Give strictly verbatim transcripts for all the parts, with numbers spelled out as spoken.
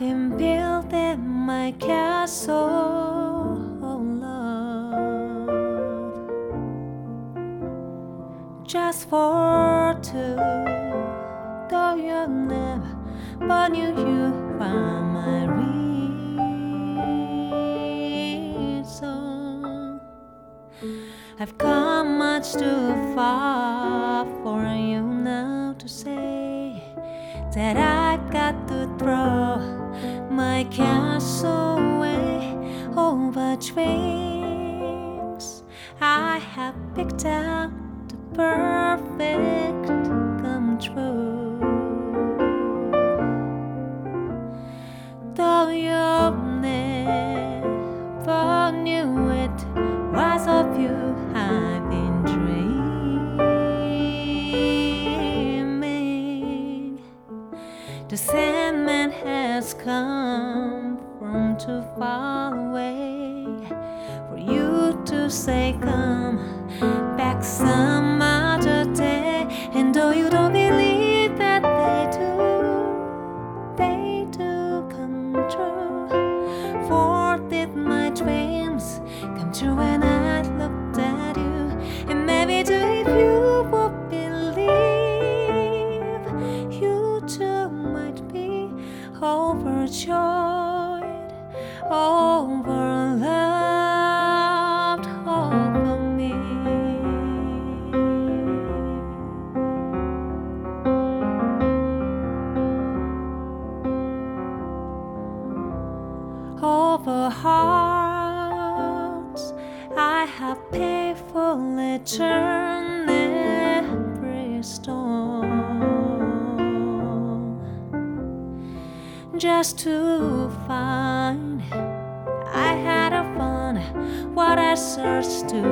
been building my castle of love just for two. Though you never, but knew you are my reason. I've come much too far for you now to say that I got to throw my castle away over dreams I have picked out the perfect come true. Though you never knew it was of you I've been dreaming. The Sandman has come from too far away for you to say come back some other day. And though you don't believe that they do, they do come true. For did my dreams come true when I looked at you? And maybe too if you would believe, you too might be overjoyed, overloved over me. Over hearts I have painfully turned every stone, just to find I had a fun what I searched to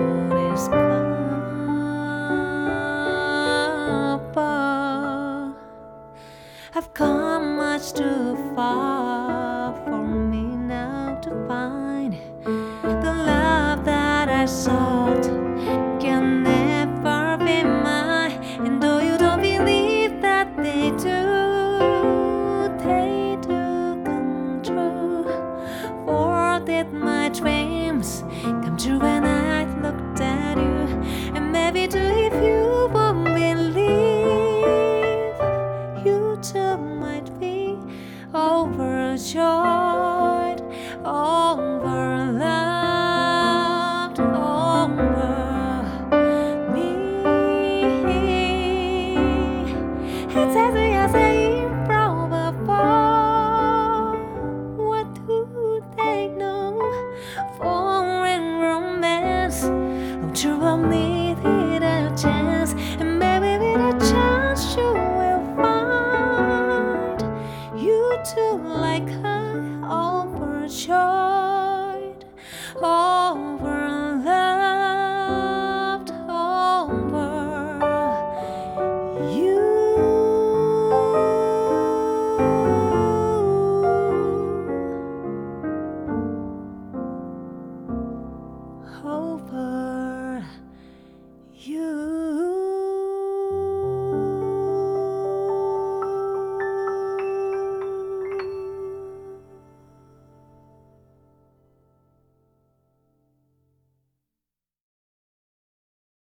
discover. I've come much too far for me now to find the love that I sought can never be mine. And though you don't believe that they do, they do come true. For did my dreams come true when I looked at you? And maybe too if you won't believe, you too might be overjoyed, overloved over me. It's as we are saying from afar. What do they know? Foreign romance, oh, true, I needed a chance, and maybe with a chance you will find you too like her overjoyed.